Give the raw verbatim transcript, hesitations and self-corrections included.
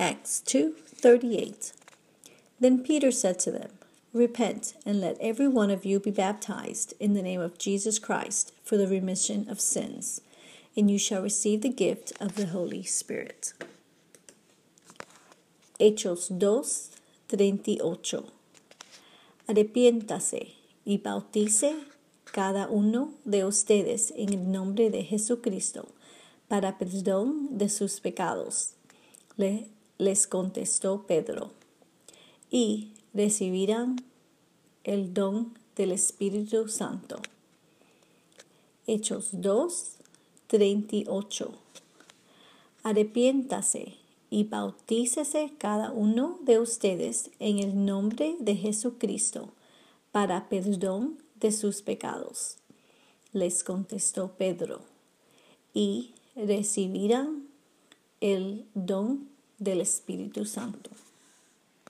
Acts two thirty-eight. Then Peter said to them, Repent, and let every one of you be baptized in the name of Jesus Christ for the remission of sins, and you shall receive the gift of the Holy Spirit. Hechos dos treinta y ocho. Arrepiéntase y bautice cada uno de ustedes en el nombre de Jesucristo para perdón de sus pecados. Le, les contestó Pedro. Y recibirán el don del Espíritu Santo. Hechos dos treinta y ocho. Arrepiéntase y bautícese cada uno de ustedes en el nombre de Jesucristo para perdón de sus pecados. Les contestó Pedro. Y recibirán el don del Espíritu Santo.